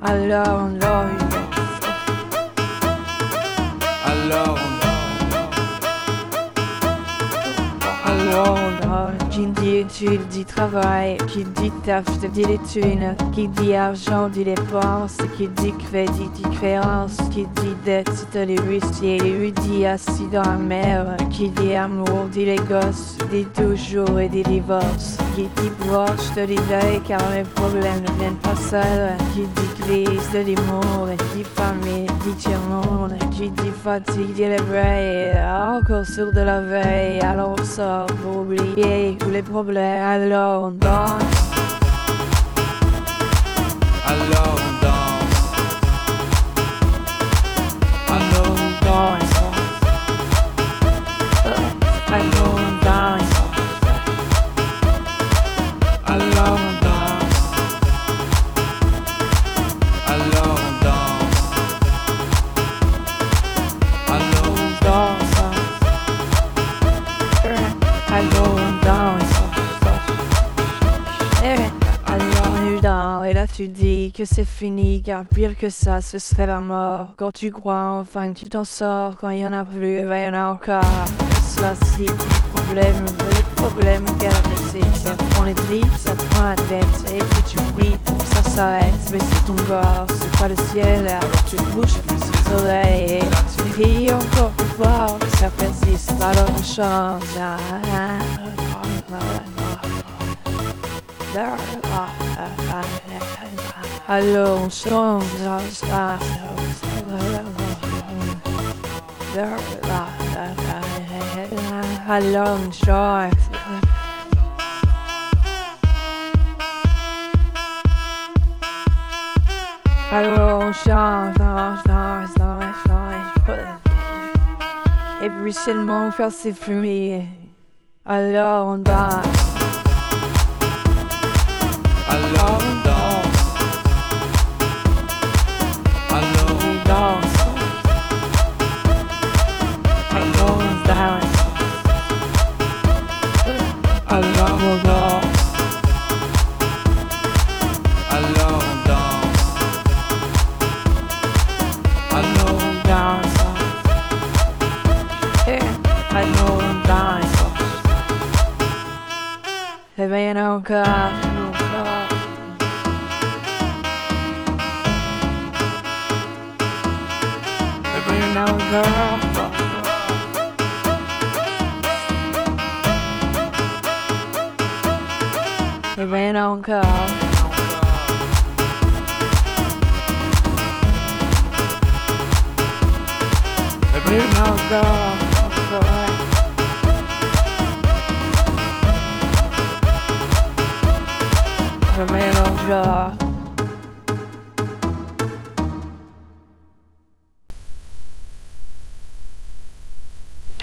Alors on dort, Alors qui dit études dit travail, qui dit taf te dit les thunes, qui dit argent dit dépenses, qui dit crédit dit créance, qui dit dette c'est les huissiers, les huissiers assis dans la mer, qui dit amour dit les gosses, dit toujours et dit divorce, qui dit broche te dit deuil car les problèmes ne viennent pas seuls, qui dit glisse te dit monde, qui dit famille dit tiers-monde, qui dit fatigue dit les brailles, encore sur de la veille, alors on sort pour oublier tous les problèmes, alors on danse. Alors on danse. Alors on danse. Alors on danse. Alors on danse. Alors on danse. Alors on danse. Alors on danse. Alors on danse. Et là tu dis que c'est fini, car pire que ça, ce serait la mort. Quand tu crois enfin que tu t'en sors, quand il y en a plus, il y en a encore. Cela c'est les problèmes qu'elle a ça prend les tripes, ça te prend la tête, et puis tu pries pour que ça s'arrête. Mais c'est ton corps, c'est pas le ciel, alors tu bouges plus le soleil, et là tu cries encore plus fort, que ça persiste, alors on chante. Alors on chante. Alors on chante. Alors on chante. Et puis seulement quand c'est fumé, alors on danse. Alors on danse. Alors on danse. Alors on danse. Alors on danse. Alors on danse. Alors on danse. Alors on danse. Réveille encore. Réveille encore. Réveille encore. Réveille encore. Réveille encore.